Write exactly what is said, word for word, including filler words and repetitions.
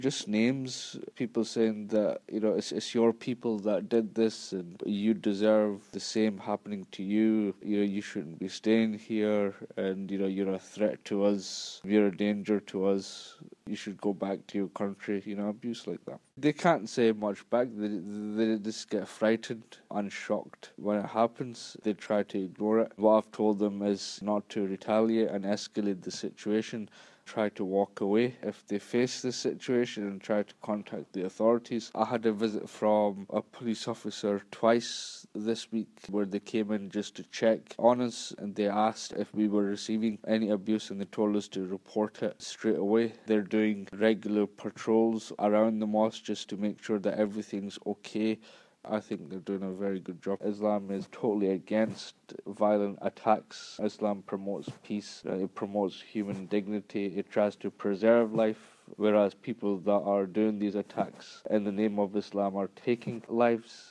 just names, people saying that, you know, it's, it's your people that did this and you deserve the same happening to you. You know, you shouldn't be staying here and, you know, you're a threat to us. You're a danger to us. You should go back to your country, you know, abuse like that. They can't say much back. They, they just get frightened and shocked. When it happens, they try to ignore it. What I've told them is not to retaliate and escalate the situation. Try to walk away if they face this situation and try to contact the authorities. I had a visit from a police officer twice this week where they came in just to check on us, and they asked if we were receiving any abuse and they told us to report it straight away. They're doing regular patrols around the mosque just to make sure that everything's okay. I think they're doing a very good job. Islam is totally against violent attacks. Islam promotes peace, it promotes human dignity, it tries to preserve life, whereas people that are doing these attacks in the name of Islam are taking lives.